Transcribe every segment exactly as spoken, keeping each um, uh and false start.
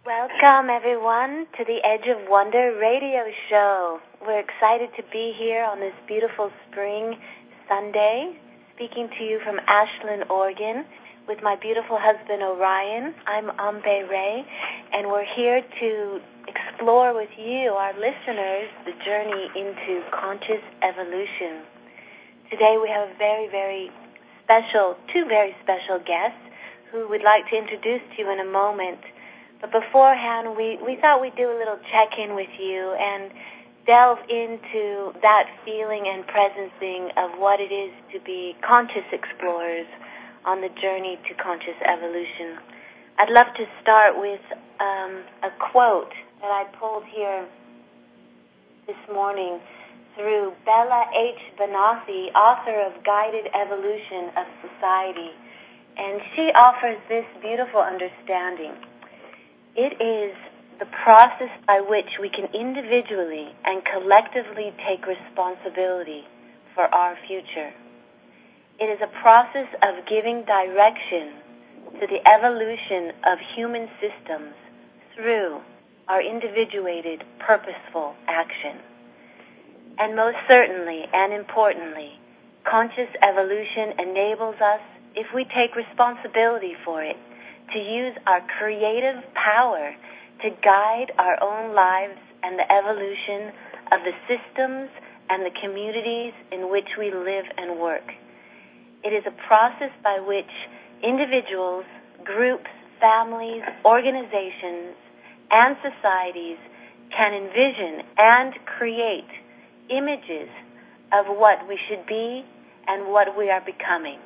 Welcome, everyone, to the Edge of Wonder radio show. We're excited to be here on this beautiful spring Sunday, speaking to you from Ashland, Oregon, with my beautiful husband, Orion. I'm Ambe Ray, and we're here to explore with you, our listeners, the journey into conscious evolution. Today we have a very, very special, two very special guests who we'd like to introduce to you in a moment. But beforehand, we, we thought we'd do a little check-in with you and delve into that feeling and presencing of what it is to be conscious explorers on the journey to conscious evolution. I'd love to start with um, a quote that I pulled here this morning through Bella H. Banathy, author of Guided Evolution of Society. And she offers this beautiful understanding. It is the process by which we can individually and collectively take responsibility for our future. It is a process of giving direction to the evolution of human systems through our individuated, purposeful action. And most certainly and importantly, conscious evolution enables us, if we take responsibility for it, to use our creative power to guide our own lives and the evolution of the systems and the communities in which we live and work. It is a process by which individuals, groups, families, organizations, and societies can envision and create images of what we should be and what we are becoming.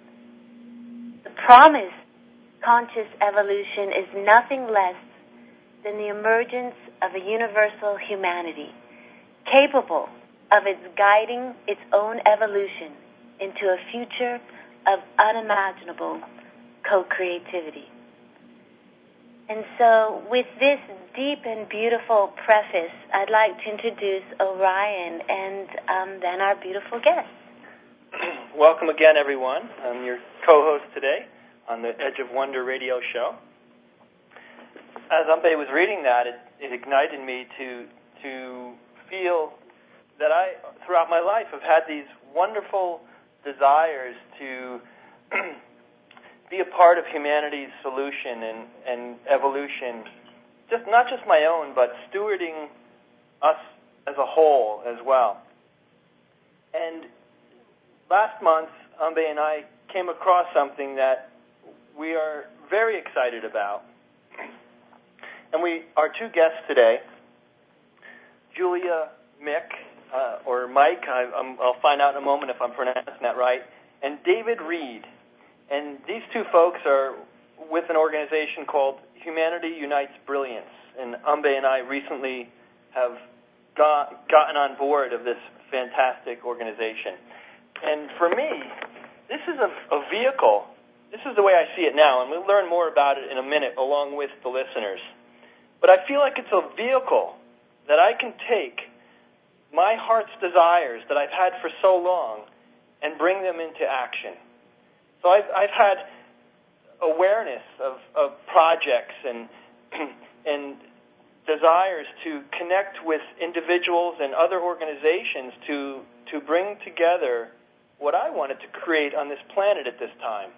The promise conscious evolution is nothing less than the emergence of a universal humanity, capable of its guiding its own evolution into a future of unimaginable co-creativity. And so, with this deep and beautiful preface, I'd like to introduce Orion and um, then our beautiful guest. Welcome again, everyone. I'm your co-host today on the Edge of Wonder radio show. As Ambe was reading that, it, it ignited me to to feel that I, throughout my life, have had these wonderful desires to be a part of humanity's solution and, and evolution, just not just my own, but stewarding us as a whole as well. And last month, Ambe and I came across something that we are very excited about. And we, our two guests today, Julia Mick, uh, or Mike, I, I'm, I'll find out in a moment if I'm pronouncing that right, and David Reed. And these two folks are with an organization called Humanity Unites Brilliance. And Ambe and I recently have got, gotten on board of this fantastic organization. And for me, this is a, a vehicle. This is the way I see it now, and we'll learn more about it in a minute along with the listeners. But I feel like it's a vehicle that I can take my heart's desires that I've had for so long and bring them into action. So I've, I've had awareness of, of projects and and desires to connect with individuals and other organizations to to bring together what I wanted to create on this planet at this time.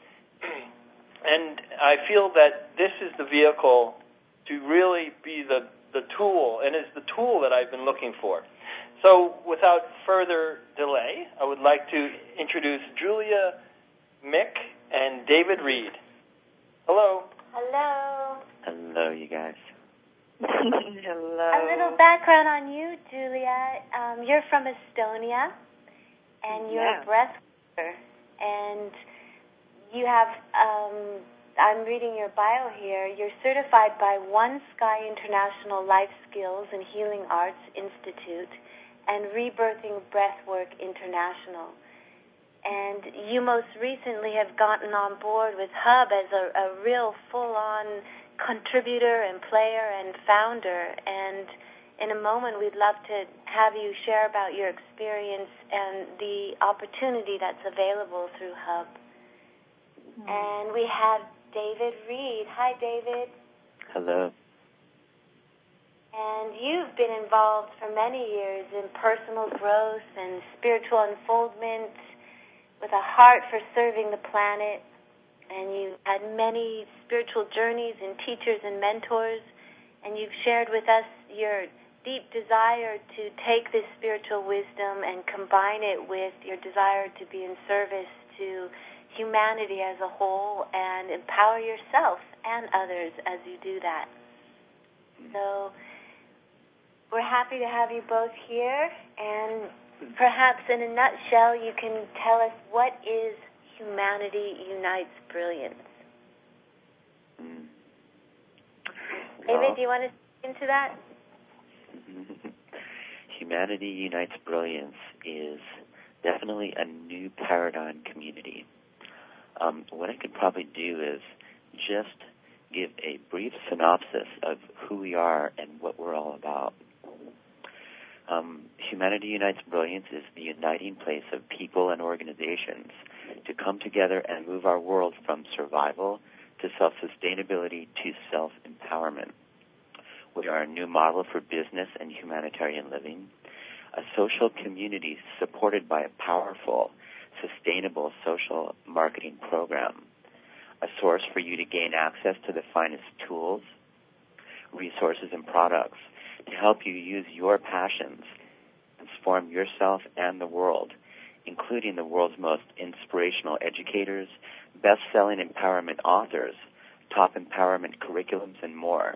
And I feel that this is the vehicle to really be the, the tool, and is the tool that I've been looking for. So without further delay, I would like to introduce Julia Mick and David Reed. Hello. Hello. Hello, you guys. Hello. A little background on you, Julia. Um, you're from Estonia, and you're yeah. a breath worker, and you have, um, I'm reading your bio here, you're certified by One Sky International Life Skills and Healing Arts Institute and Rebirthing Breathwork International. And you most recently have gotten on board with Hub as a, a real full-on contributor and player and founder. And in a moment, we'd love to have you share about your experience and the opportunity that's available through Hub. Mm. And we have David Reed. Hi, David. Hello. And you've been involved for many years in personal growth and spiritual unfoldment with a heart for serving the planet. And you've had many spiritual journeys and teachers and mentors. And you've shared with us your deep desire to take this spiritual wisdom and combine it with your desire to be in service to humanity as a whole and empower yourself and others as you do that. So we're happy to have you both here, and perhaps in a nutshell you can tell us what is Humanity Unites Brilliance. Mm. David, Well, do you want to speak into that? Humanity Unites Brilliance is definitely a new paradigm community. Um, what I could probably do is just give a brief synopsis of who we are and what we're all about. Um, Humanity Unites Brilliance is the uniting place of people and organizations to come together and move our world from survival to self-sustainability to self-empowerment. We are a new model for business and humanitarian living, a social community supported by a powerful, sustainable social marketing program, a source for you to gain access to the finest tools, resources, and products to help you use your passions, transform yourself and the world, including the world's most inspirational educators, best-selling empowerment authors, top empowerment curriculums, and more.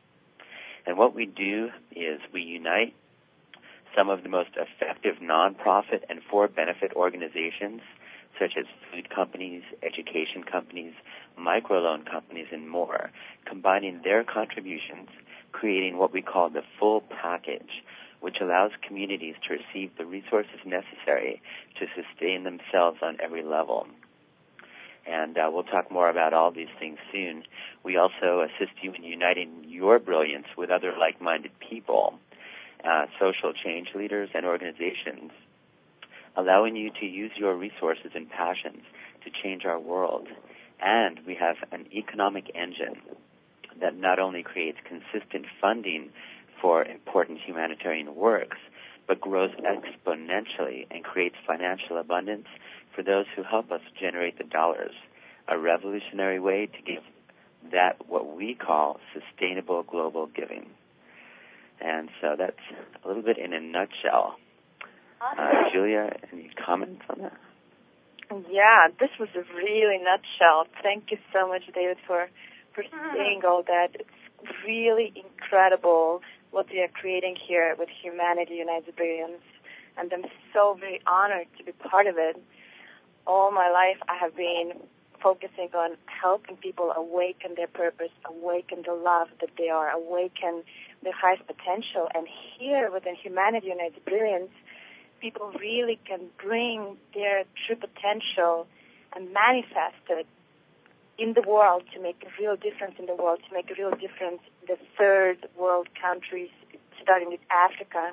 And what we do is we unite some of the most effective nonprofit and for-benefit organizations, such as food companies, education companies, microloan companies, and more, combining their contributions, creating what we call the full package, which allows communities to receive the resources necessary to sustain themselves on every level. And uh, we'll talk more about all these things soon. We also assist you in uniting your brilliance with other like-minded people, uh, social change leaders, and organizations, allowing you to use your resources and passions to change our world. And we have an economic engine that not only creates consistent funding for important humanitarian works, but grows exponentially and creates financial abundance for those who help us generate the dollars, a revolutionary way to give that what we call sustainable global giving. And so that's a little bit in a nutshell. Awesome. Uh, Julia, any comments on that? Yeah, this was a really nutshell. Thank you so much, David, for, for saying all that. It's really incredible what we are creating here with Humanity Unites Brilliance, and I'm so very honored to be part of it. All my life I have been focusing on helping people awaken their purpose, awaken the love that they are, awaken their highest potential. And here within Humanity Unites Brilliance, people really can bring their true potential and manifest it in the world to make a real difference in the world, to make a real difference in the third world countries, starting with Africa.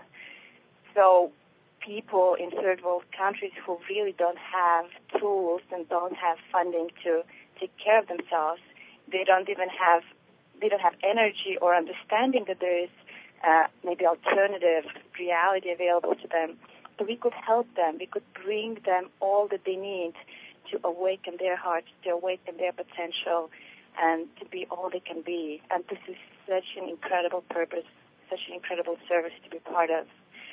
So people in third world countries who really don't have tools and don't have funding to take care of themselves, they don't even have, they don't have energy or understanding that there is uh, maybe alternative reality available to them. So we could help them. We could bring them all that they need to awaken their hearts, to awaken their potential, and to be all they can be. And this is such an incredible purpose, such an incredible service to be part of.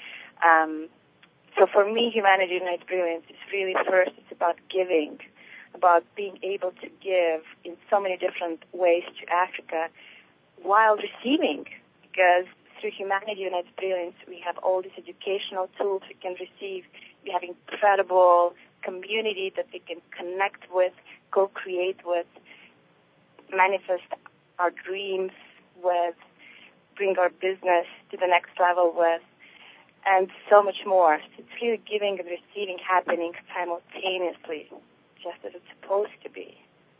Um, so for me, Humanity Unites Brilliance is really first, it's about giving, about being able to give in so many different ways to Africa while receiving, because through Humanity Unites Brilliance, we have all these educational tools we can receive. We have incredible community that we can connect with, co-create with, manifest our dreams with, bring our business to the next level with, and so much more. So it's really giving and receiving happening simultaneously, just as it's supposed to be.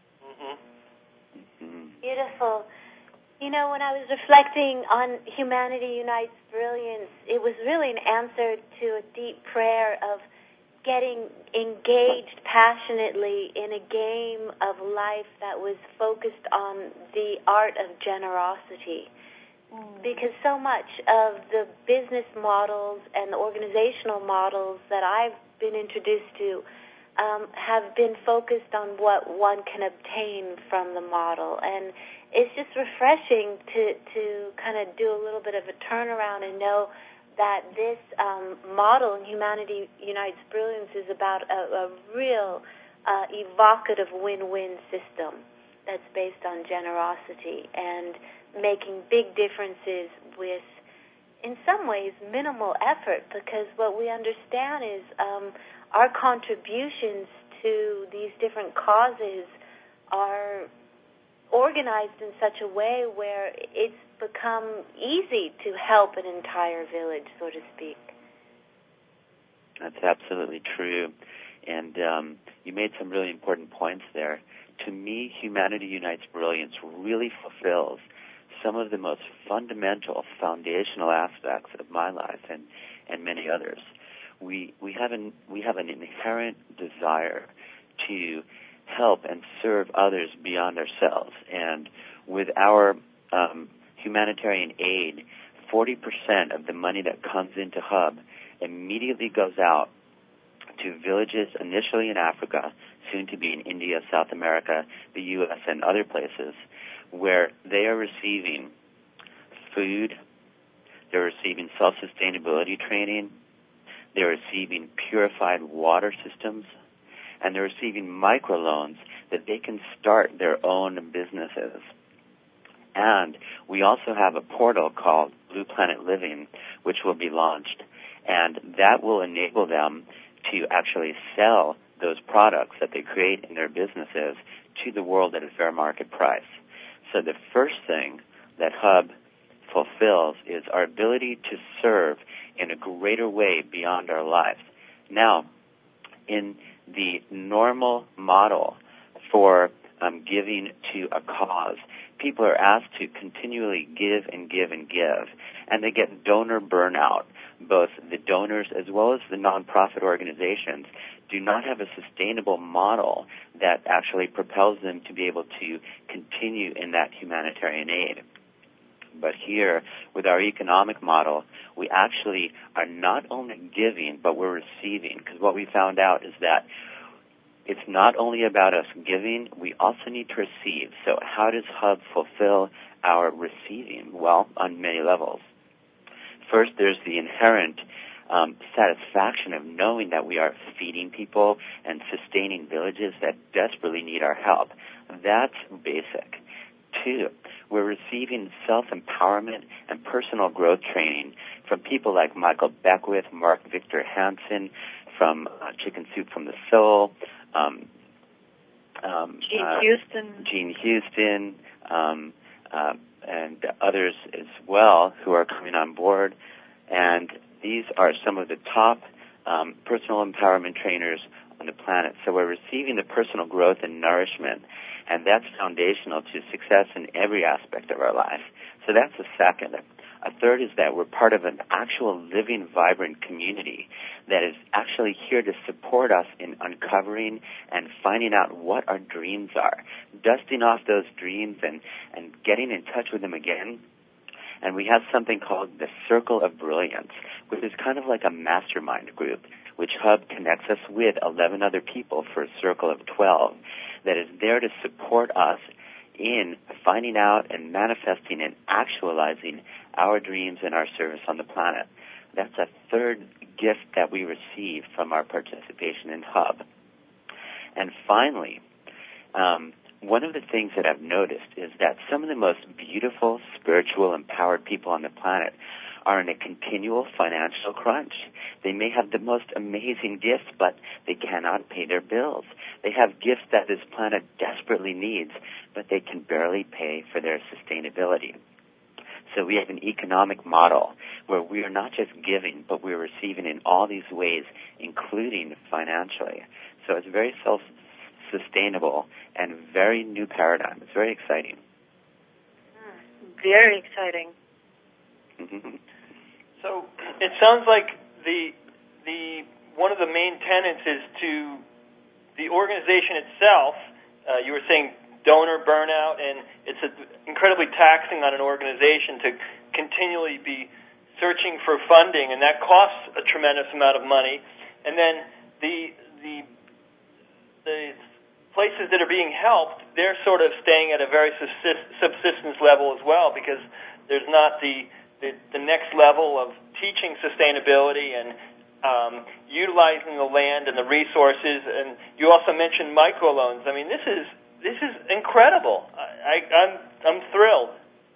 Mm-hmm. Beautiful. You know, when I was reflecting on Humanity Unites Brilliance, it was really an answer to a deep prayer of getting engaged passionately in a game of life that was focused on the art of generosity. Mm. Because so much of the business models and the organizational models that I've been introduced to um, have been focused on what one can obtain from the model. And it's just refreshing to, to kind of do a little bit of a turnaround and know that this um, model in Humanity Unites Brilliance is about a, a real uh, evocative win-win system that's based on generosity and making big differences with, in some ways, minimal effort, because what we understand is um, our contributions to these different causes are organized in such a way where it's become easy to help an entire village, so to speak. That's absolutely true. And um, you made some really important points there. To me, Humanity Unites Brilliance really fulfills some of the most fundamental, foundational aspects of my life and, and many others. We we have an we have an inherent desire to help and serve others beyond ourselves. And with our um, humanitarian aid, forty percent of the money that comes into Hub immediately goes out to villages initially in Africa, soon to be in India, South America, the U S, and other places, where they are receiving food, they're receiving self-sustainability training, they're receiving purified water systems, and they're receiving microloans that they can start their own businesses. And we also have a portal called Blue Planet Living, which will be launched, and that will enable them to actually sell those products that they create in their businesses to the world at a fair market price. So the first thing that Hub fulfills is our ability to serve in a greater way beyond our lives. Now, in the normal model for um, giving to a cause, people are asked to continually give and give and give, and they get donor burnout. Both the donors as well as the nonprofit organizations do not have a sustainable model that actually propels them to be able to continue in that humanitarian aid. But here, with our economic model, we actually are not only giving, but we're receiving, because what we found out is that it's not only about us giving, we also need to receive. So how does Hub fulfill our receiving? Well, on many levels. First, there's the inherent um, satisfaction of knowing that we are feeding people and sustaining villages that desperately need our help. That's basic. Two, we're receiving self-empowerment and personal growth training from people like Michael Beckwith, Mark Victor Hansen, from uh, Chicken Soup from the Soul, um, um, Gene uh, Houston, Gene Houston, um, uh, and others as well who are coming on board. And these are some of the top um, personal empowerment trainers on the planet. So we're receiving the personal growth and nourishment, and that's foundational to success in every aspect of our life. So that's the second. A third is that we're part of an actual living, vibrant community that is actually here to support us in uncovering and finding out what our dreams are, dusting off those dreams and, and getting in touch with them again. And we have something called the Circle of Brilliance, which is kind of like a mastermind group, which Hub connects us with eleven other people for a circle of twelve that is there to support us in finding out and manifesting and actualizing our dreams and our service on the planet. That's a third gift that we receive from our participation in Hub. And finally, um, one of the things that I've noticed is that some of the most beautiful, spiritual, empowered people on the planet are in a continual financial crunch. They may have the most amazing gifts, but they cannot pay their bills. They have gifts that this planet desperately needs, but they can barely pay for their sustainability. So we have an economic model where we are not just giving, but we're receiving in all these ways, including financially. So it's very self-sustainable and very new paradigm. It's very exciting. Very exciting. Mm-hmm. So it sounds like the the one of the main tenets is to the organization itself. Uh, you were saying donor burnout, and it's a, incredibly taxing on an organization to continually be searching for funding, and that costs a tremendous amount of money. And then the the the places that are being helped, they're sort of staying at a very subsistence level as well, because there's not the the, the next level of teaching sustainability and um, utilizing the land and the resources. And you also mentioned microloans. I mean, this is this is incredible. I, I, I'm I'm thrilled.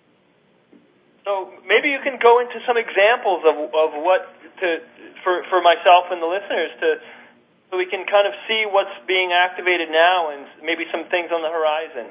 So maybe you can go into some examples of of what to for for myself and the listeners to so we can kind of see what's being activated now and maybe some things on the horizon.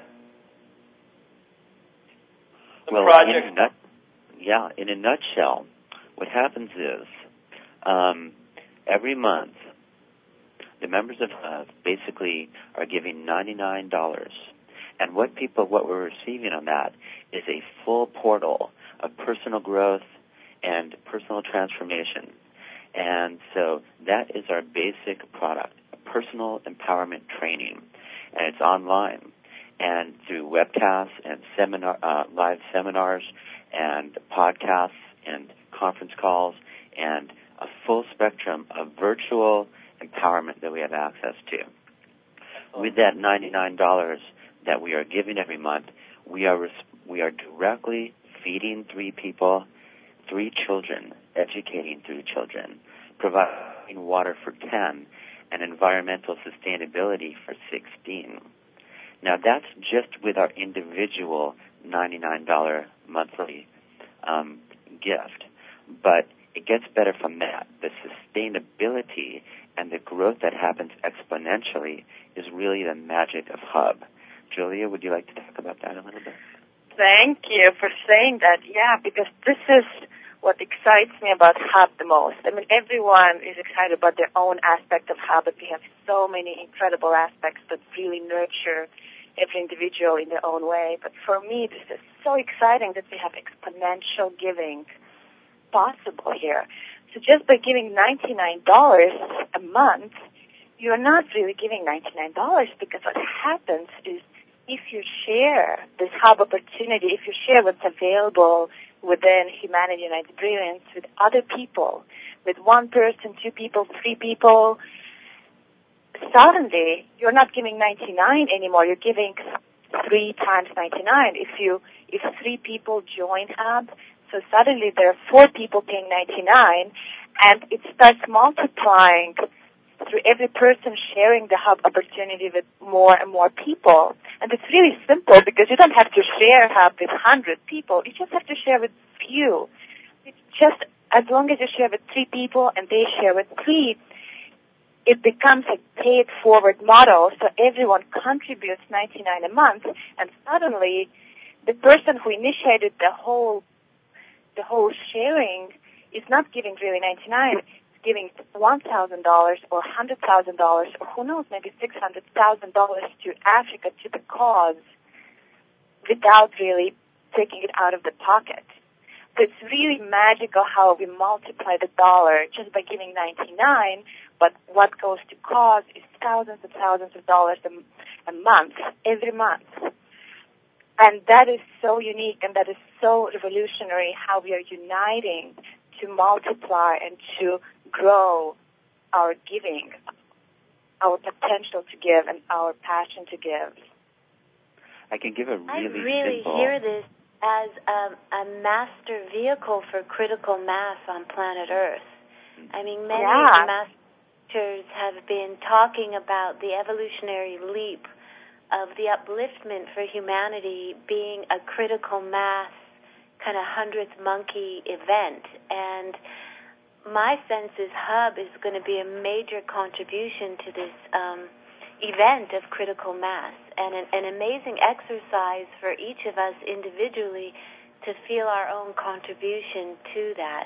Some well, projects. In a nut, yeah, in a nutshell, what happens is um, every month the members of Hub basically are giving ninety-nine dollars, and what people what we're receiving on that is a full portal of personal growth and personal transformation. And so that is our basic product, personal empowerment training. And it's online and through webcasts and seminar, uh, live seminars and podcasts and conference calls and a full spectrum of virtual empowerment that we have access to. With that ninety-nine dollars that we are giving every month, we are res- we are directly feeding three people, three children, educating three children, providing water for ten, and environmental sustainability for sixteen. Now that's just with our individual ninety-nine dollars monthly um, gift. But it gets better from that. The sustainability and the growth that happens exponentially is really the magic of Hub. Julia, would you like to talk about that a little bit? Thank you for saying that. Yeah, because this is what excites me about Hub the most. I mean, everyone is excited about their own aspect of Hub, but we have so many incredible aspects that really nurture every individual in their own way. But for me, this is so exciting that we have exponential giving possible here. So just by giving ninety-nine dollars a month, you're not really giving ninety-nine dollars, because what happens is if you share this Hub opportunity, if you share what's available within Humanity Unites Brilliance with other people, with one person, two people, three people, suddenly you're not giving ninety-nine anymore. You're giving three times ninety-nine. If you if three people join Hub, so suddenly there are four people paying ninety-nine, and it starts multiplying through every person sharing the Hub opportunity with more and more people. And it's really simple, because you don't have to share Hub with one hundred people. You just have to share with few. It's just as long as you share with three people and they share with three, it becomes a paid-forward model, so everyone contributes ninety-nine a month, and suddenly the person who initiated the whole the whole sharing is not giving really ninety-nine. Giving one thousand dollars or one hundred thousand dollars or who knows, maybe six hundred thousand dollars to Africa, to the cause, without really taking it out of the pocket. So it's really magical how we multiply the dollar just by giving ninety-nine, but what goes to cause is thousands and thousands of dollars a, a month, every month. And that is so unique, and that is so revolutionary, how we are uniting to multiply and to grow our giving, our potential to give, and our passion to give. I can give a really I really simple... hear this as a, a master vehicle for critical mass on planet Earth. I mean, many yeah. of the masters have been talking about the evolutionary leap of the upliftment for humanity being a critical mass kind of hundredth monkey event. And my sense is Hub is going to be a major contribution to this um, event of critical mass, and an, an amazing exercise for each of us individually to feel our own contribution to that.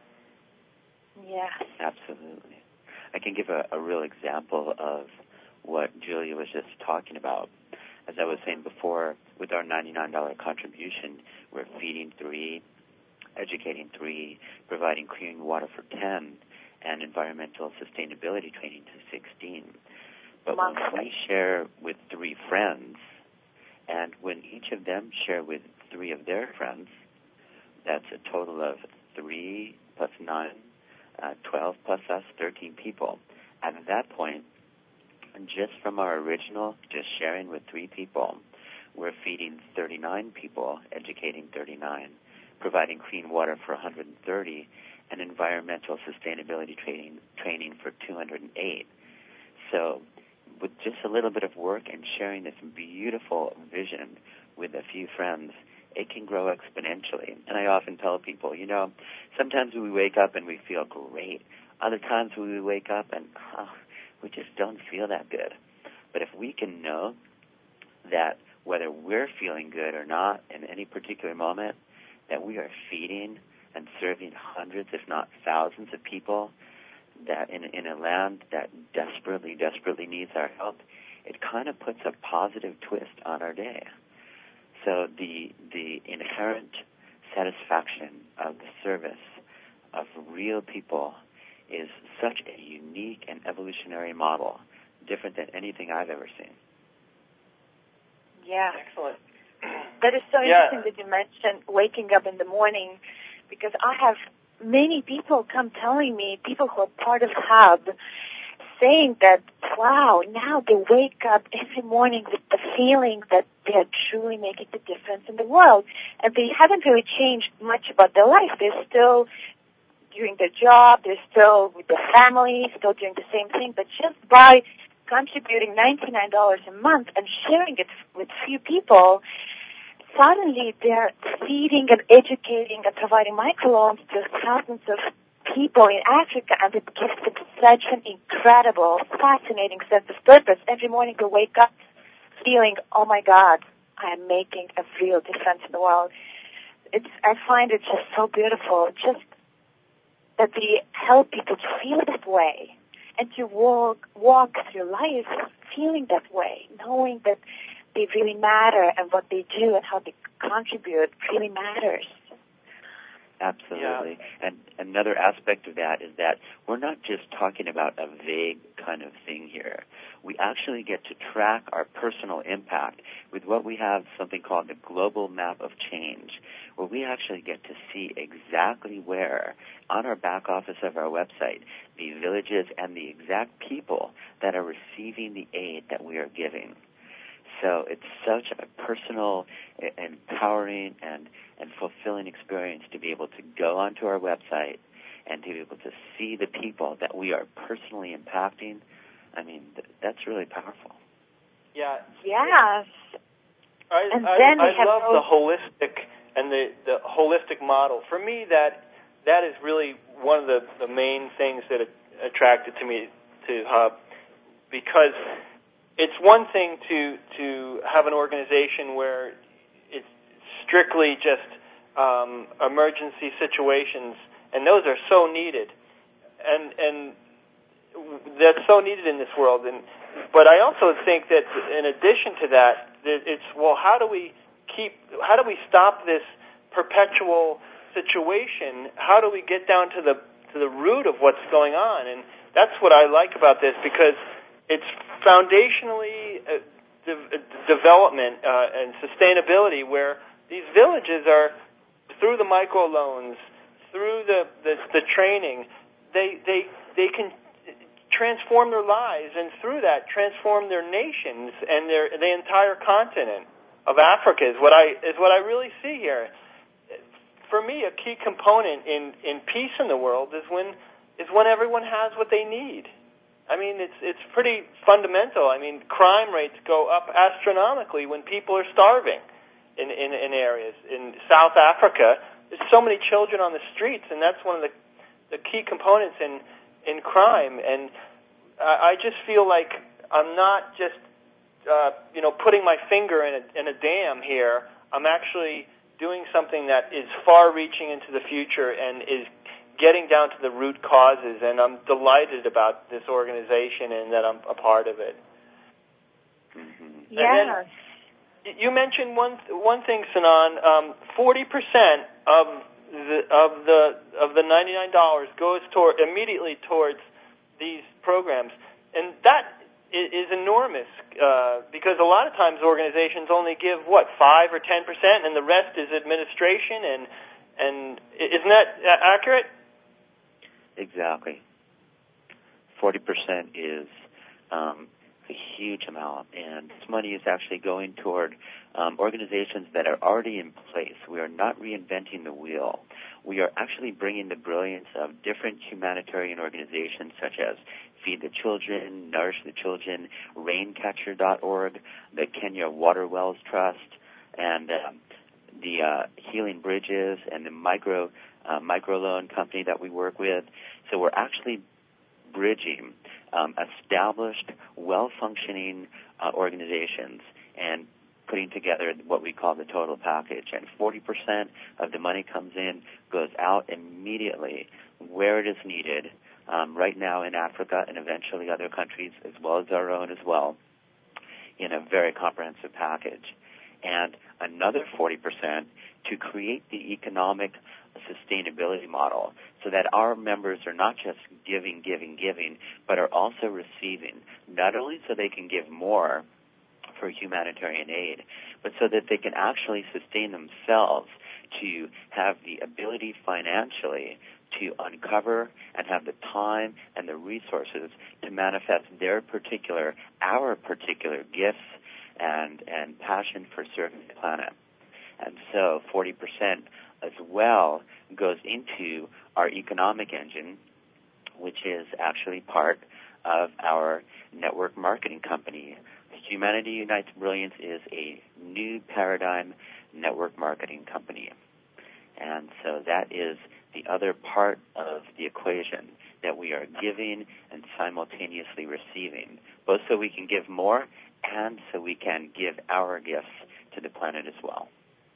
Yes. Absolutely. I can give a, a real example of what Julia was just talking about. As I was saying before, with our ninety-nine dollars contribution, we're feeding three, educating three, providing clean water for ten, and environmental sustainability training to sixteen. But when we share with three friends, and when each of them share with three of their friends, that's a total of three plus nine, uh, twelve plus us, thirteen people. At that point, just from our original, just sharing with three people, we're feeding thirty-nine people, educating thirty-nine, providing clean water for one hundred thirty, and environmental sustainability training, training for two hundred eight. So with just a little bit of work and sharing this beautiful vision with a few friends, it can grow exponentially. And I often tell people, you know, sometimes we wake up and we feel great. Other times we wake up and oh, we just don't feel that good. But if we can know that whether we're feeling good or not in any particular moment, that we are feeding and serving hundreds, if not thousands of people, that in, in a land that desperately, desperately needs our help, it kind of puts a positive twist on our day. So the the inherent satisfaction of the service of real people is such a unique and evolutionary model, different than anything I've ever seen. Yeah. Excellent. That is so Yeah. interesting that you mentioned waking up in the morning, because I have many people come telling me, people who are part of Hub, saying that, wow, now they wake up every morning with the feeling that they are truly making the difference in the world. And they haven't really changed much about their life. They're still doing their job, they're still with their family, still doing the same thing, but just by contributing ninety-nine dollars a month and sharing it with few people, suddenly they're feeding and educating and providing microloans to thousands of people in Africa, and it gives them such an incredible, fascinating sense of purpose. Every morning they wake up feeling, oh my God, I am making a real difference in the world. It's, I find it just so beautiful, just that we help people to feel that way and to walk, walk through life feeling that way, knowing that they really matter and what they do and how they contribute really matters. Absolutely. Yeah. And another aspect of that is that we're not just talking about a vague kind of thing here. We actually get to track our personal impact with what we have something called the Global Map of Change, where we actually get to see exactly where, on our back office of our website, the villages and the exact people that are receiving the aid that we are giving. So it's such a personal, empowering, and, and fulfilling experience to be able to go onto our website and to be able to see the people that we are personally impacting. I mean, th- that's really powerful. Yeah. Yes. I, and I, then I, we I have love those... the holistic and the, the holistic model. For me, that that is really one of the, the main things that attracted to me to Hub, because it's one thing to to have an organization where it's strictly just um, emergency situations, and those are so needed, and and that's so needed in this world. And but I also think that in addition to that, it's well, how do we keep? How do we stop this perpetual situation? How do we get down to the to the root of what's going on? And that's what I like about this, because it's foundationally uh, de- development uh, and sustainability, where these villages are, through the microloans, through the, the, the training, they, they, they can transform their lives, and through that transform their nations and their, the entire continent of Africa is what I, is what I really see here. For me, a key component in, in peace in the world is when, is when everyone has what they need. I mean, it's it's pretty fundamental. I mean, crime rates go up astronomically when people are starving in, in, in areas. In South Africa, there's so many children on the streets, and that's one of the, the key components in, in crime. And I, I just feel like I'm not just, uh, you know, putting my finger in a, in a dam here. I'm actually doing something that is far-reaching into the future and is getting down to the root causes, and I'm delighted about this organization and that I'm a part of it. Mm-hmm. Yes. You mentioned one one thing, Sinan. Um, forty percent of the, of the of the ninety-nine dollars goes toward immediately towards these programs, and that is enormous uh, because a lot of times organizations only give what five or ten percent, and the rest is administration. And and isn't that accurate? Exactly. Forty percent is um, a huge amount, and this money is actually going toward um, organizations that are already in place. We are not reinventing the wheel. We are actually bringing the brilliance of different humanitarian organizations such as Feed the Children, Nourish the Children, Raincatcher dot org, the Kenya Water Wells Trust, and um, the uh, Healing Bridges, and the micro uh, microloan company that we work with. So we're actually bridging um, established, well-functioning uh, organizations and putting together what we call the total package. And forty percent of the money comes in, goes out immediately where it is needed, um, right now in Africa and eventually other countries as well as our own as well, in a very comprehensive package. And another forty percent to create the economic sustainability model so that our members are not just giving, giving, giving, but are also receiving, not only so they can give more for humanitarian aid, but so that they can actually sustain themselves, to have the ability financially to uncover and have the time and the resources to manifest their particular, our particular gifts and, and passion for serving the planet. And so forty percent as well goes into our economic engine, which is actually part of our network marketing company. Humanity Unites Brilliance is a new paradigm network marketing company. And so that is the other part of the equation, that we are giving and simultaneously receiving, both so we can give more and so we can give our gifts to the planet as well.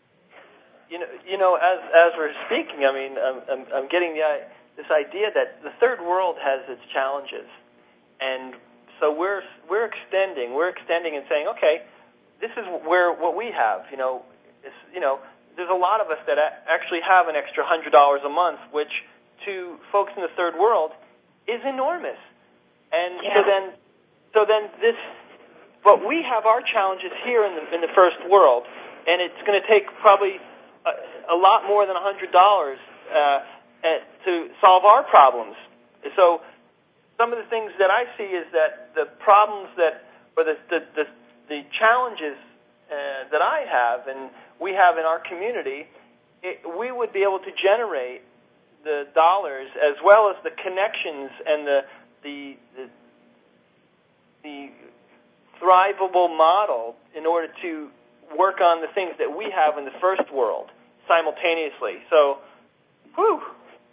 You know, you know, as as we're speaking, I mean, I'm, I'm, I'm getting the, this idea that the third world has its challenges, and so we're we're extending, we're extending and saying, okay, this is where what we have. You know, it's, you know, there's a lot of us that actually have an extra hundred dollars a month, which to folks in the third world is enormous. And yeah. so then, so then this, but we have our challenges here in the in the first world, and it's going to take probably a, a lot more than a hundred dollars uh, to solve our problems. So some of the things that I see is that the problems that, or the the the, the challenges uh, that I have and we have in our community, it, we would be able to generate the dollars as well as the connections and the the the, the thrivable model in order to work on the things that we have in the first world simultaneously. So, whew,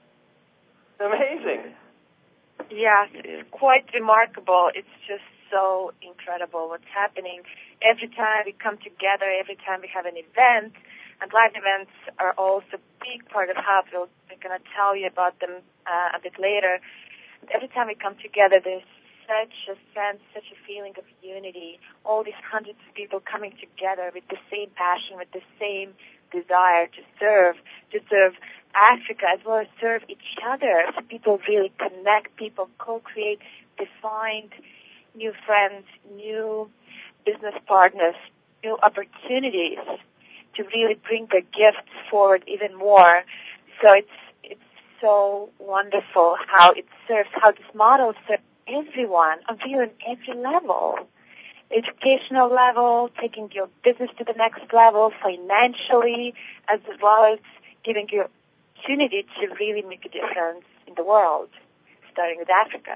amazing. Yeah, it's quite remarkable. It's just so incredible what's happening. Every time we come together, every time we have an event, and live events are also a big part of Hub. We're going to tell you about them uh, a bit later. Every time we come together, there's such a sense, such a feeling of unity. All these hundreds of people coming together with the same passion, with the same desire to serve, to serve Africa as well as serve each other. So people really connect, people co-create, define new friends, new business partners, new opportunities to really bring their gifts forward even more. So it's it's so wonderful how it serves, how this model serves everyone on really every level. Educational level, taking your business to the next level, financially, as well as giving you opportunity to really make a difference in the world, starting with Africa.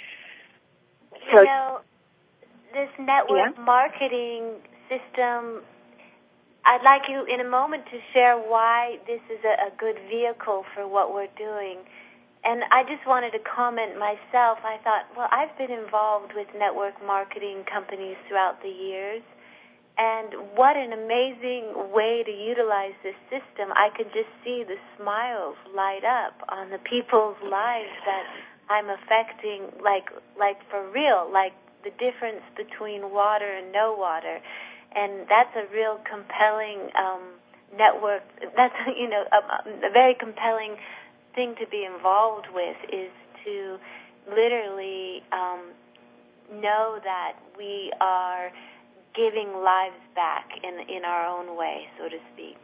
So, you know, this network yeah? marketing system, I'd like you in a moment to share why this is a, a good vehicle for what we're doing. And I just wanted to comment myself. I thought, well, I've been involved with network marketing companies throughout the years, and what an amazing way to utilize this system. I could just see the smiles light up on the people's lives that I'm affecting, like like for real, like the difference between water and no water. And that's a real compelling um, network, that's, you know, a, a very compelling thing to be involved with is to literally um, know that we are giving lives back in in our own way, so to speak.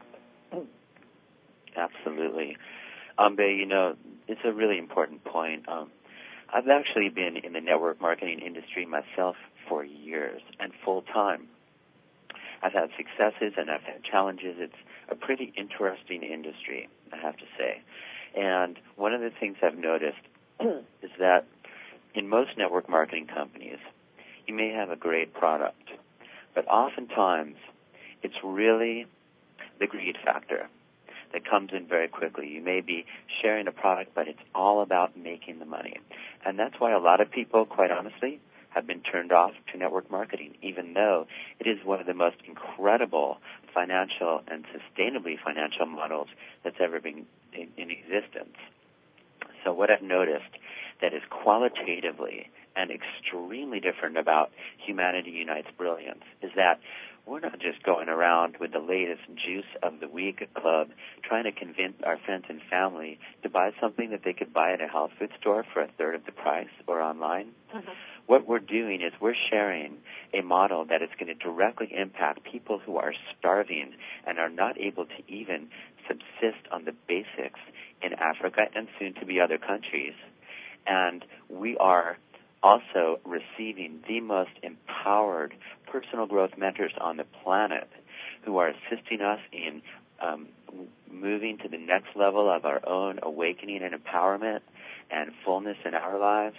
Absolutely. Ambe, you know, it's a really important point. Um, I've actually been in the network marketing industry myself for years and full time. I've had successes and I've had challenges. It's a pretty interesting industry, I have to say. And one of the things I've noticed is that in most network marketing companies, you may have a great product, but oftentimes it's really the greed factor that comes in very quickly. You may be sharing a product, but it's all about making the money. And that's why a lot of people, quite honestly, have been turned off to network marketing, even though it is one of the most incredible financial and sustainably financial models that's ever been in, in existence. So what I've noticed that is qualitatively and extremely different about Humanity Unites Brilliance is that we're not just going around with the latest juice of the week club trying to convince our friends and family to buy something that they could buy at a health food store for a third of the price or online. Mm-hmm. What we're doing is we're sharing a model that is going to directly impact people who are starving and are not able to even subsist on the basics in Africa and soon to be other countries. And we are also receiving the most empowered personal growth mentors on the planet who are assisting us in um, moving to the next level of our own awakening and empowerment and fullness in our lives.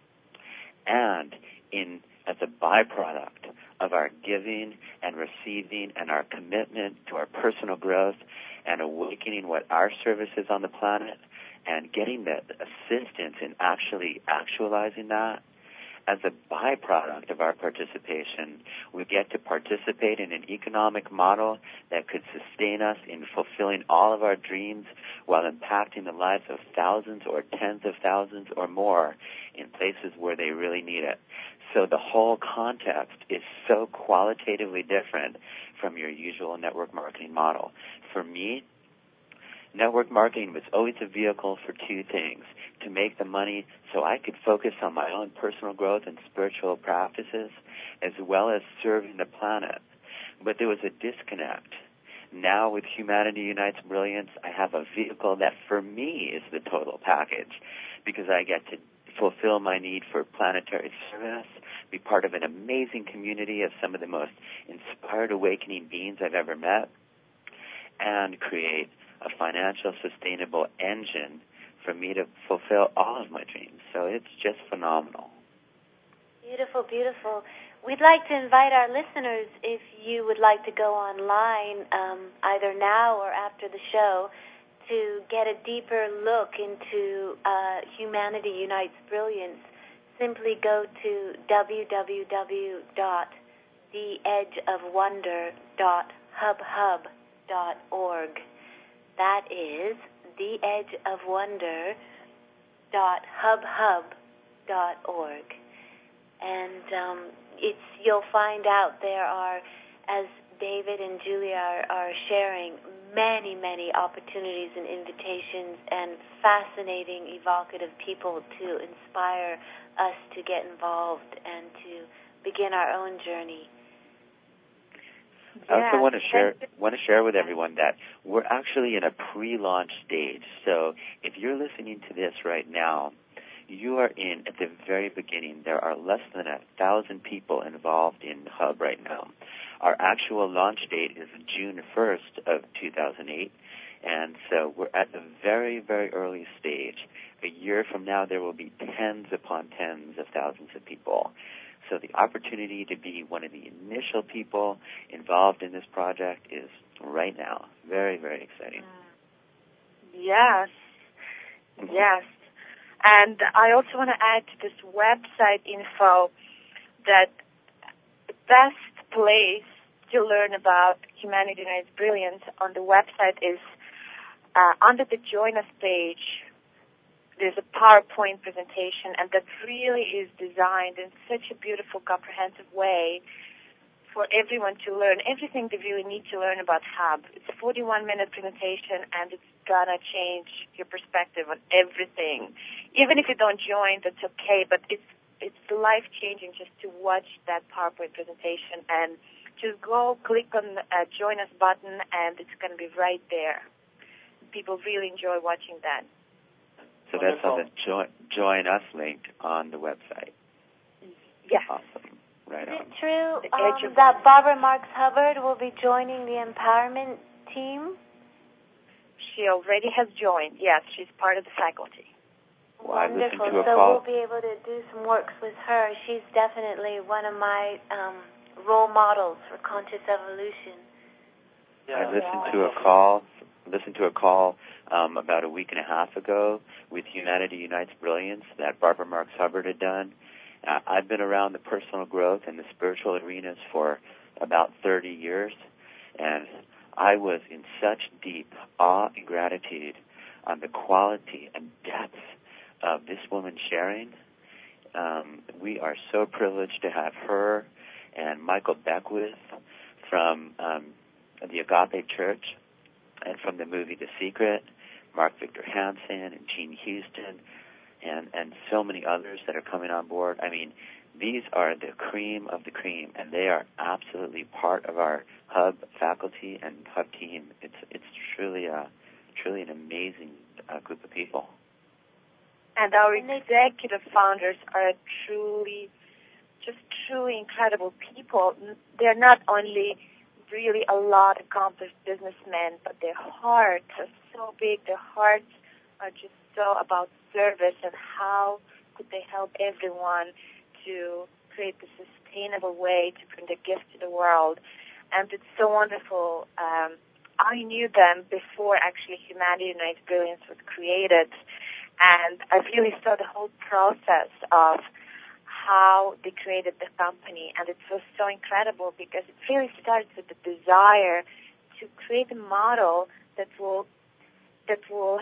And in as a byproduct of our giving and receiving and our commitment to our personal growth and awakening what our service is on the planet and getting the assistance in actually actualizing that, as a byproduct of our participation, we get to participate in an economic model that could sustain us in fulfilling all of our dreams while impacting the lives of thousands or tens of thousands or more in places where they really need it. So the whole context is so qualitatively different from your usual network marketing model. For me, network marketing was always a vehicle for two things: to make the money so I could focus on my own personal growth and spiritual practices, as well as serving the planet. But there was a disconnect. Now with Humanity Unites Brilliance, I have a vehicle that for me is the total package, because I get to fulfill my need for planetary service, be part of an amazing community of some of the most inspired awakening beings I've ever met, and create a financial sustainable engine for me to fulfill all of my dreams. So it's just phenomenal. Beautiful, beautiful. We'd like to invite our listeners, if you would like to go online, um, either now or after the show, to get a deeper look into uh, Humanity Unites Brilliance. Simply go to w w w dot the edge of wonder dot hub hub dot org. That is the edge of wonder dot hub hub dot org. And um, it's you'll find out there are, as David and Julia are, are sharing, many, many opportunities and invitations and fascinating, evocative people to inspire us to get involved and to begin our own journey. I also want to share want to share with everyone that we're actually in a pre-launch stage. So if you're listening to this right now, you are in at the very beginning. There are less than a thousand people involved in Hub right now. Our actual launch date is June first of two thousand eight, and so we're at the very, very early stage. A year from now, there will be tens upon tens of thousands of people. So the opportunity to be one of the initial people involved in this project is right now. Very, very exciting. Yes. Yes. And I also want to add to this website info that the best place to learn about Humanity Unites Brilliance on the website is uh, under the Join Us page. There's a PowerPoint presentation, and that really is designed in such a beautiful, comprehensive way for everyone to learn everything they really need to learn about Hub. It's a forty-one minute presentation, and it's gonna change your perspective on everything. Even if you don't join, that's okay, but it's it's life-changing just to watch that PowerPoint presentation, and just go click on the uh, Join Us button, and it's going to be right there. People really enjoy watching that. So that's on the join, join Us link on the website. Yes. Awesome. Right Is on. it true um, that Barbara Marx Hubbard will be joining the empowerment team? She already has joined. Yes, she's part of the faculty. Well, I listened Wonderful. to a so call. we'll be able to do some works with her. She's definitely one of my um, role models for conscious evolution. Yeah. I listened to a call. Listened to a call um, about a week and a half ago with Humanity Unites Brilliance that Barbara Marx Hubbard had done. Uh, I've been around the personal growth and the spiritual arenas for about thirty years, and I was in such deep awe and gratitude on the quality and depth of this woman sharing. Um, we are so privileged to have her and Michael Beckwith from um, the Agape Church and from the movie The Secret, Mark Victor Hansen and Gene Houston, and, and so many others that are coming on board. I mean, these are the cream of the cream, and they are absolutely part of our Hub faculty and Hub team. It's it's truly a truly an amazing uh, group of people. And our executive founders are truly, just truly incredible people. They're not only really a lot accomplished businessmen, but their hearts are so big. Their hearts are just so about service and how could they help everyone to create the sustainable way to bring the gift to the world. And it's so wonderful. Um, I knew them before actually Humanity Unites Brilliance was created, and I really saw the whole process of how they created the company, and it was so incredible because it really starts with the desire to create a model that will that will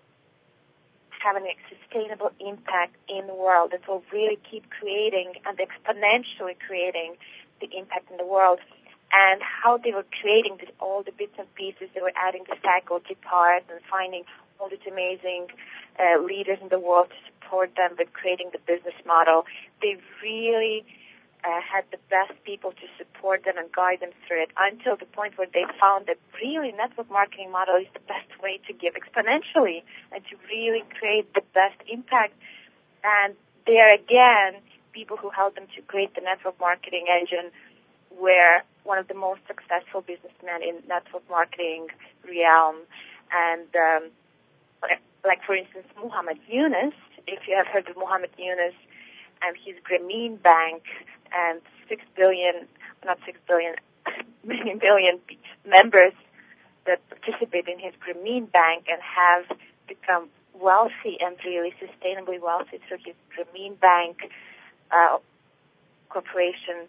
have a sustainable impact in the world, that will really keep creating and exponentially creating the impact in the world. And how they were creating this, all the bits and pieces, they were adding the faculty part and finding all these amazing uh, leaders in the world to support them with creating the business model. They really uh, had the best people to support them and guide them through it until the point where they found that really network marketing model is the best way to give exponentially and to really create the best impact. And there again, people who helped them to create the network marketing engine were one of the most successful businessmen in network marketing realm. And um, like, for instance, Muhammad Yunus, if you have heard of Muhammad Yunus and his Grameen Bank and six billion, not six billion, many billion members that participate in his Grameen Bank and have become wealthy and really sustainably wealthy through his Grameen Bank uh, corporation.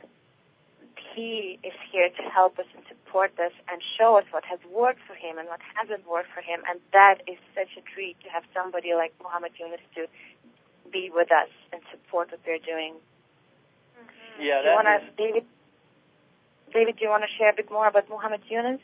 He is here to help us and support us and show us what has worked for him and what hasn't worked for him. And that is such a treat to have somebody like Muhammad Yunus to be with us and support what they're doing. Mm-hmm. Yeah, do you wanna, is... David, David, do you want to share a bit more about Muhammad Yunus?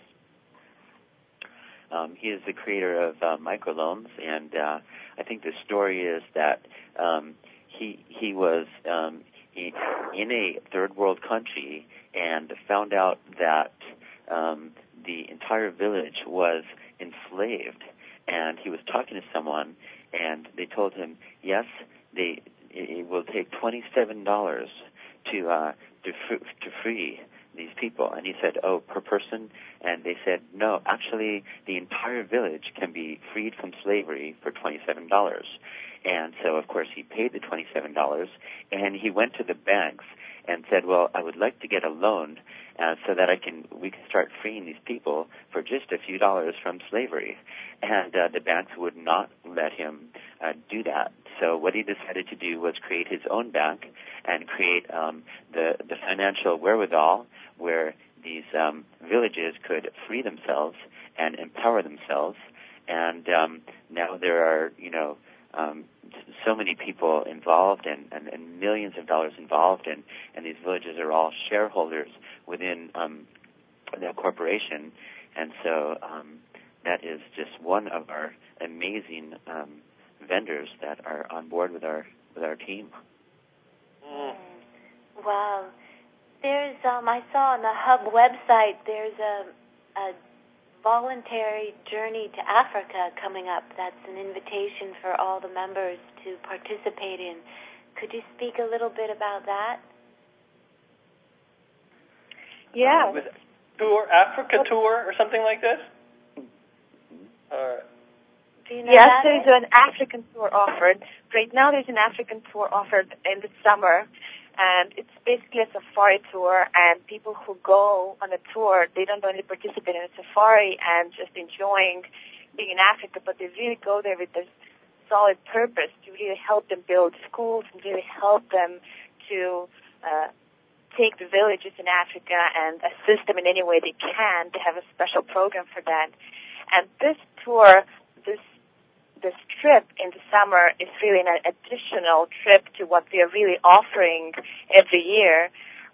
Um, he is the creator of uh, microloans, and uh, I think the story is that um, he he was um, he, in a third world country and found out that um, the entire village was enslaved, and he was talking to someone, and they told him, yes, they it will take twenty-seven dollars to uh, to fr- to free these people. And he said, oh, per person? And they said, no, actually the entire village can be freed from slavery for twenty-seven dollars. And so, of course, he paid the twenty-seven dollars, and he went to the banks and said, well, I would like to get a loan uh, so that I can we can start freeing these people for just a few dollars from slavery. And uh, the banks would not let him uh, do that. So what he decided to do was create his own bank and create um, the, the financial wherewithal where these um, villages could free themselves and empower themselves. And um, now there are, you know, um, so many people involved and, and, and millions of dollars involved, and, and these villages are all shareholders within um, that corporation. And so um, that is just one of our amazing um, vendors that are on board with our with our team. Mm. Wow. There's, um, I saw on the Hub website, there's a, a voluntary journey to Africa coming up. That's an invitation for all the members to participate in. Could you speak a little bit about that? Yeah. Uh, with tour, Africa tour or something like this? Or Do you know Yes, that? there's an African tour offered. Right now there's an African tour offered in the summer, and it's basically a safari tour, and people who go on a tour, they don't only participate in a safari and just enjoying being in Africa, but they really go there with this solid purpose to really help them build schools and really help them to uh, take the villages in Africa and assist them in any way they can. They have a special program for that. And this tour, this this trip in the summer is really an additional trip to what we are really offering every year.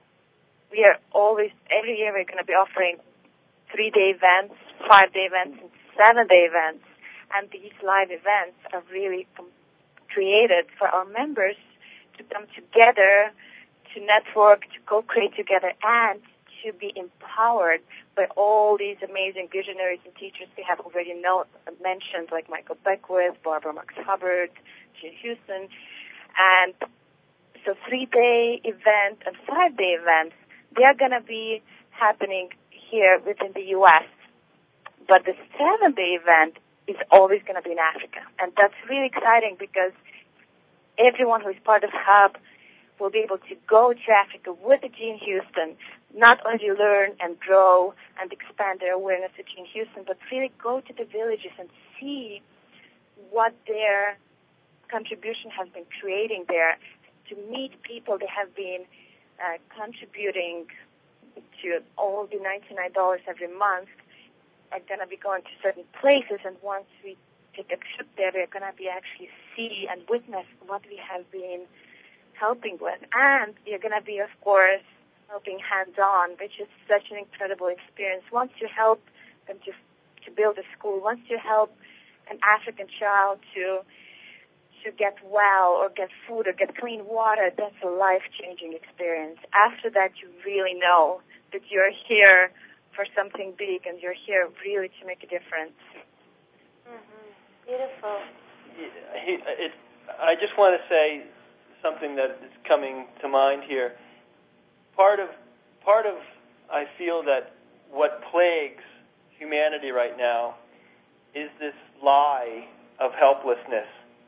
We are always, every year we're going to be offering three-day events, five-day events, and seven-day events. And these live events are really com- created for our members to come together, to network, to co-create together, and to be empowered by all these amazing visionaries and teachers we have already know, mentioned, like Michael Beckwith, Barbara Marx Hubbard, Jean Houston. And so three-day event and five-day events, they are going to be happening here within the U S But the seven-day event is always going to be in Africa. And that's really exciting because everyone who is part of Hub will be able to go to Africa with Jean Houston, not only learn and grow and expand their awareness of Jean Houston, but really go to the villages and see what their contribution has been creating there, to meet people that have been uh, contributing to all the ninety-nine dollars every month, are going to be going to certain places, and once we take a trip there, we're going to be actually see and witness what we have been helping with. And you're going to be, of course, helping hands-on, which is such an incredible experience. Once you help them to to build a school, once you help an African child to to get well or get food or get clean water, that's a life-changing experience. After that, you really know that you're here for something big and you're here really to make a difference. Mm-hmm. Beautiful. Yeah, he, it, I just want to say something that is coming to mind here. Part of, part of, I feel that what plagues humanity right now is this lie of helplessness.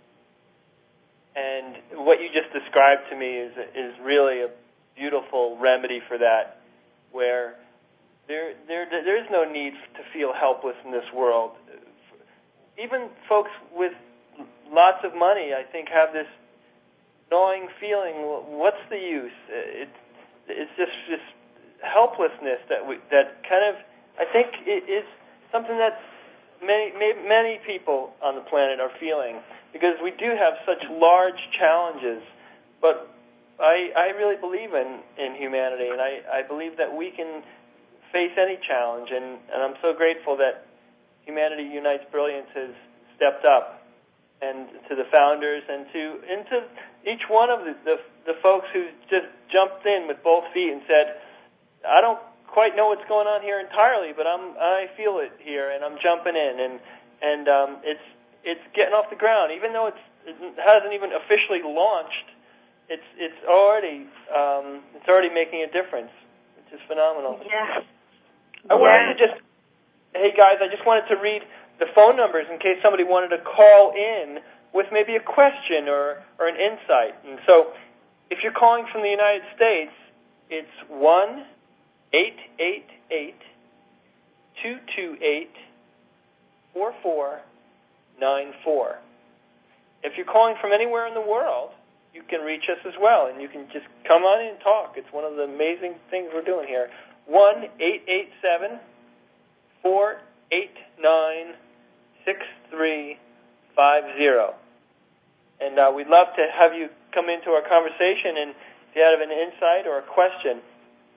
And what you just described to me is is really a beautiful remedy for that, where there there there is no need to feel helpless in this world. Even folks with lots of money, I think, have this gnawing feeling, well, what's the use? It, it's just this helplessness that we, that kind of, I think, it is something that many, many people on the planet are feeling, because we do have such large challenges. But I, I really believe in, in humanity, and I, I believe that we can face any challenge, and, and I'm so grateful that Humanity Unites Brilliance has stepped up, and to the founders and to and to each one of the, the, the folks who just jumped in with both feet and said, I don't quite know what's going on here entirely, but I'm I feel it here, and I'm jumping in, and and um, it's it's getting off the ground, even though it's, it hasn't even officially launched. It's it's already um, it's already making a difference, which is phenomenal. Yeah. I wanted to just, hey guys, I just wanted to read the phone numbers in case somebody wanted to call in with maybe a question or, or an insight. And so if you're calling from the United States, it's one eight eight eight, two two eight, four four nine four. If you're calling from anywhere in the world, you can reach us as well, and you can just come on in and talk. It's one of the amazing things we're doing here. one eight eight seven, four eight nine, six three five zero. And uh, we'd love to have you come into our conversation, and if you have an insight or a question,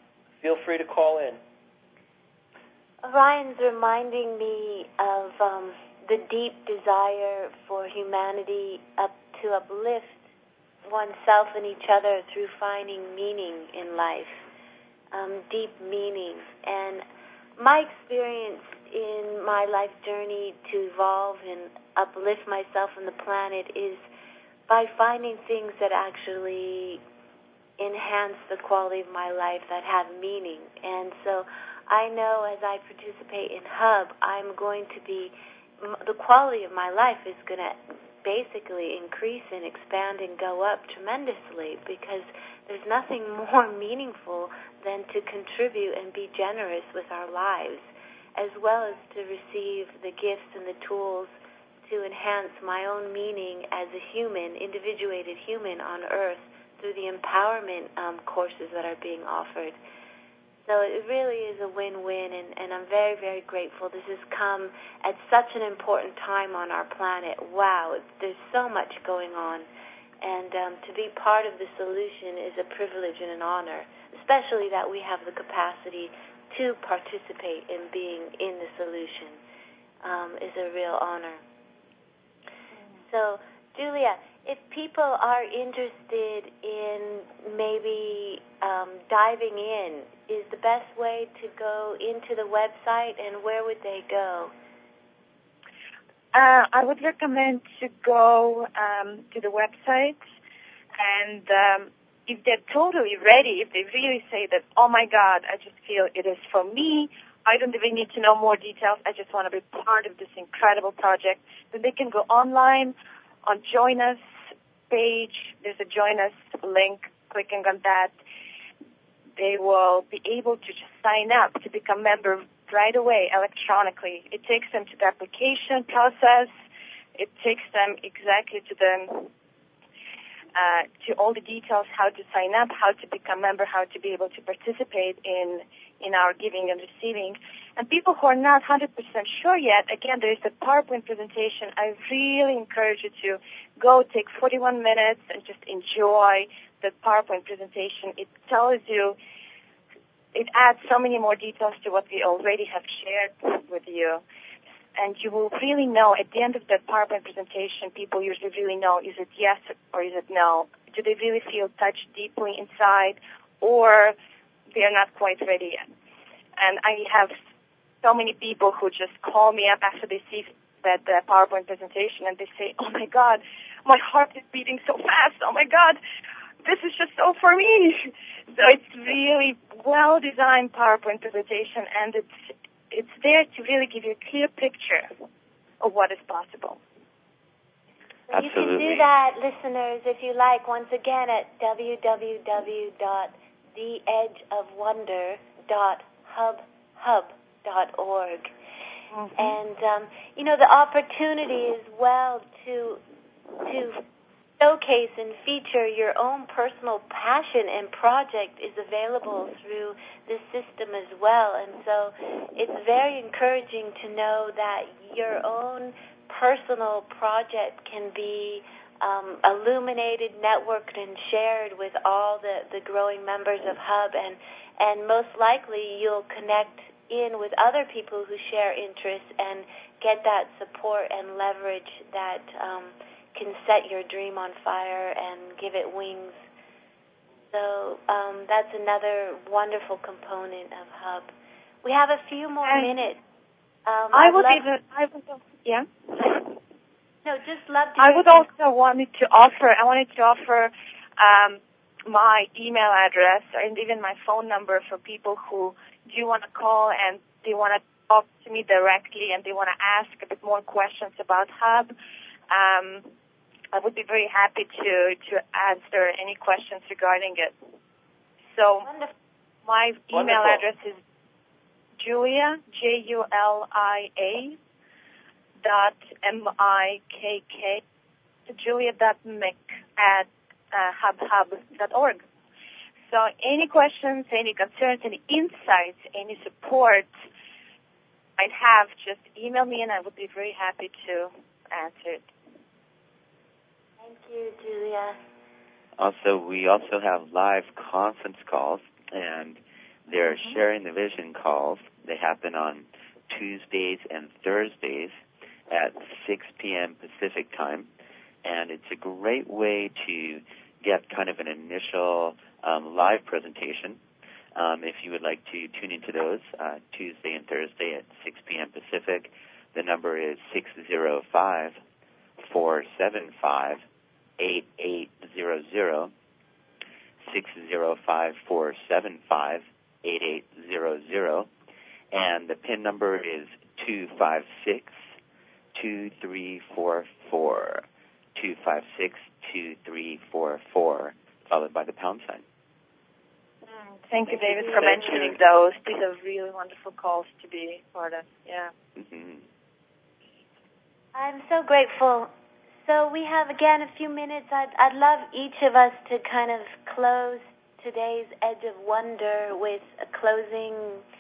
feel free to call in. Orion's reminding me of um, the deep desire for humanity up to uplift oneself and each other through finding meaning in life, um, deep meaning. And my experience in my life journey to evolve and uplift myself and the planet is by finding things that actually enhance the quality of my life, that have meaning. And so I know as I participate in Hub, I'm going to be, the quality of my life is going to basically increase and expand and go up tremendously, because there's nothing more meaningful than to contribute and be generous with our lives, as well as to receive the gifts and the tools to enhance my own meaning as a human, individuated human on Earth through the empowerment um, courses that are being offered. So it really is a win-win, and, and I'm very, very grateful. This has come at such an important time on our planet. Wow, there's so much going on. And um, to be part of the solution is a privilege and an honor, especially that we have the capacity to participate in being in the solution um, is a real honor. So, Julia, if people are interested in maybe um, diving in, is the best way to go into the website, and where would they go? Uh, I would recommend to go um, to the website, and um, if they're totally ready, if they really say that, oh my God, I just feel it is for me, I don't even need to know more details, I just want to be part of this incredible project, then they can go online on Join Us page. There's a Join Us link. Clicking on that, they will be able to just sign up to become a member right away electronically. It takes them to the application process. It takes them exactly to the uh, to all the details, how to sign up, how to become a member, how to be able to participate in in our giving and receiving. And people who are not one hundred percent sure yet, again, there is a PowerPoint presentation. I really encourage you to go take forty-one minutes and just enjoy the PowerPoint presentation. It tells you, it adds so many more details to what we already have shared with you. And you will really know at the end of the PowerPoint presentation, people usually really know, is it yes or is it no? Do they really feel touched deeply inside, or they are not quite ready yet? And I have so many people who just call me up after they see that uh, PowerPoint presentation, and they say, oh my God, my heart is beating so fast. Oh my God, this is just so for me. So it's really well-designed PowerPoint presentation, and it's it's there to really give you a clear picture of what is possible. So you can do that, listeners, if you like, once again at w w w dot the edge of wonder dot hub hub dot org. Mm-hmm. And, um, you know, the opportunity as well to to showcase and feature your own personal passion and project is available through this system as well. And so it's very encouraging to know that your own personal project can be um, illuminated, networked, and shared with all the, the growing members of Hub. And, and most likely you'll connect in with other people who share interests and get that support and leverage that um, can set your dream on fire and give it wings. So um, that's another wonderful component of Hub. We have a few more and minutes. Um, I I'd would love even, I would, yeah. No, just love to. I would also wanted to offer. I wanted to offer um, my email address and even my phone number for people who do want to call and they want to talk to me directly and they want to ask a bit more questions about Hub. Um, I would be very happy to, to answer any questions regarding it. So Wonderful. my email Wonderful. address is Julia, J U L I A, dot M I K K, Julia dot Mick at uh, hub hub dot org. So any questions, any concerns, any insights, any support I'd have, just email me and I would be very happy to answer it. Thank you, Julia. Also, we also have live conference calls, and They're Mm-hmm. sharing the vision calls. They happen on Tuesdays and Thursdays at six p.m. Pacific time, and it's a great way to get kind of an initial um, live presentation. Um, if you would like to tune into those, uh, Tuesday and Thursday at six p.m. Pacific, the number is six zero five, four seven five, eight eight zero zero, six zero five, four seven five, eight eight zero zero, and the PIN number is two five six, two three four four, two five six, two three four four, followed by the pound sign. Mm, thank you, David, for mentioning those. These are really wonderful calls to be part of. Yeah. Mm-hmm. I'm so grateful. So we have, again, a few minutes. I'd, I'd love each of us to kind of close today's Edge of Wonder with a closing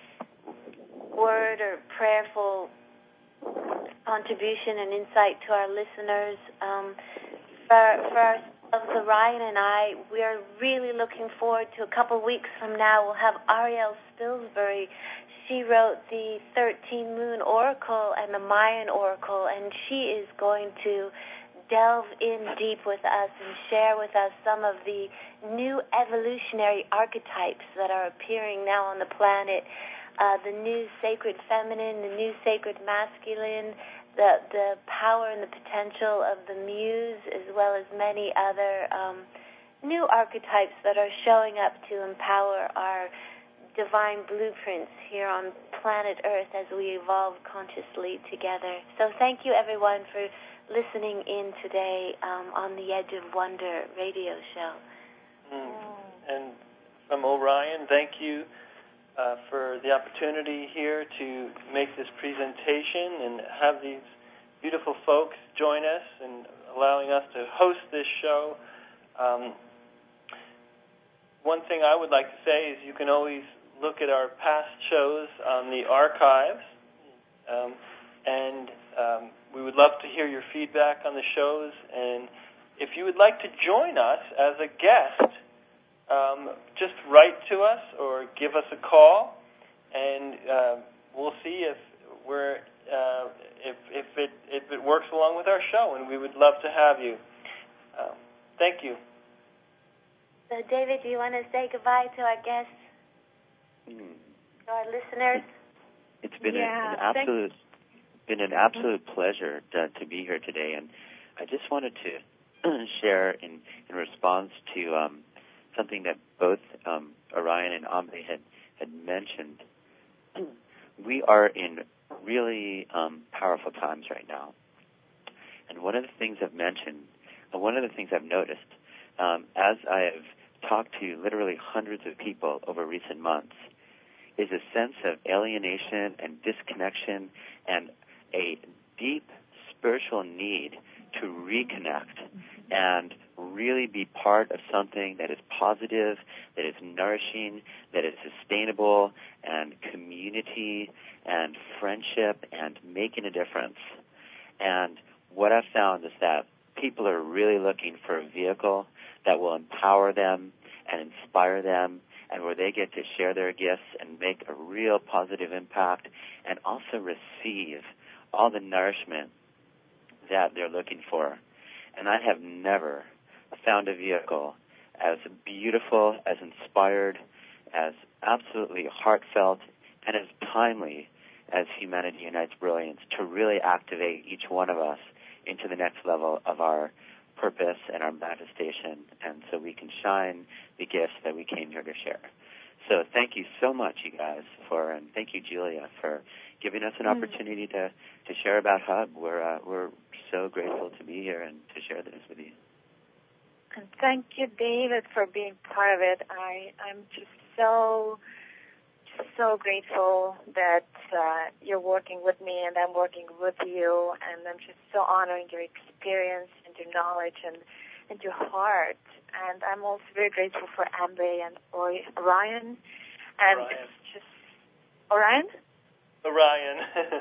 word or prayerful contribution and insight to our listeners. Um, for, for ourselves, Orion and I, we are really looking forward to a couple weeks from now. We'll have Ariel Spilsbury. She wrote the thirteen Moon Oracle and the Mayan Oracle, and she is going to delve in deep with us and share with us some of the new evolutionary archetypes that are appearing now on the planet. Uh, the new sacred feminine, the new sacred masculine, the the power and the potential of the muse, as well as many other um, new archetypes that are showing up to empower our divine blueprints here on planet Earth as we evolve consciously together. So thank you, everyone, for listening in today um, on the Edge of Wonder radio show. Mm. And from Orion, thank you uh, for the opportunity here to make this presentation and have these beautiful folks join us and allowing us to host this show. Um, one thing I would like to say is you can always look at our past shows on the archives, um, and um, we would love to hear your feedback on the shows. And if you would like to join us as a guest, um, just write to us or give us a call, and uh, we'll see if we're uh, if if it if it works along with our show. And we would love to have you. Um, thank you. So, David, do you want to say goodbye to our guests? Mm. To our listeners? It's been Yeah, a, an absolute been an absolute pleasure to, to be here today, and I just wanted to share in, in response to um, something that both um, Orion and Ambe had, had mentioned. We are in really um, powerful times right now, and one of the things I've mentioned, uh, one of the things I've noticed, um, as I have talked to literally hundreds of people over recent months, is a sense of alienation and disconnection and a deep spiritual need to reconnect and really be part of something that is positive, that is nourishing, that is sustainable, and community and friendship and making a difference. And what I've found is that people are really looking for a vehicle that will empower them and inspire them, and where they get to share their gifts and make a real positive impact and also receive all the nourishment that they're looking for. And I have never found a vehicle as beautiful, as inspired, as absolutely heartfelt, and as timely as Humanity Unites Brilliance to really activate each one of us into the next level of our purpose and our manifestation, and so we can shine the gifts that we came here to share. So thank you so much, you guys, for, and thank you, Julia, for giving us an mm. opportunity to, to share about Hub. We're uh, we're so grateful to be here and to share this with you. And thank you, David, for being part of it. I, I'm just so, so grateful that uh, you're working with me and I'm working with you, and I'm just so honoring your experience and your knowledge and, and your heart. And I'm also very grateful for Ambe and Orion. And Orion. it's just... Orion? Orion.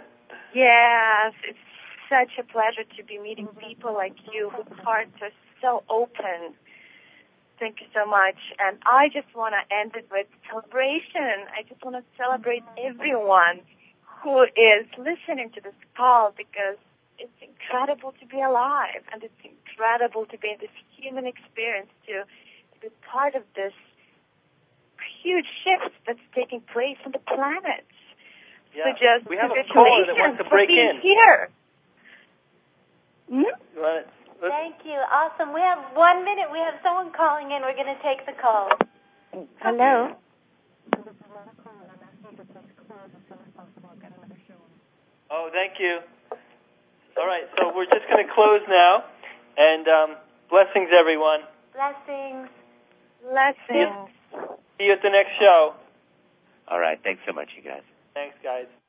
Yes, it's such a pleasure to be meeting people like you whose hearts are so open Thank you so much. And I just want to end it with celebration. I just want to celebrate everyone who is listening to this call, because it's incredible to be alive, and it's incredible to be in this human experience, to, to be part of this huge shift that's taking place on the planet. Yeah. So just we have a caller that wants to break for being in. Here. Hmm? You want it? Thank you. Awesome. We have one minute. We have someone calling in. We're going to take the call. Hello. Oh, thank you. All right, so we're just going to close now. And um, blessings, everyone. Blessings. Blessings. See you at the next show. All right. Thanks so much, you guys. Thanks, guys.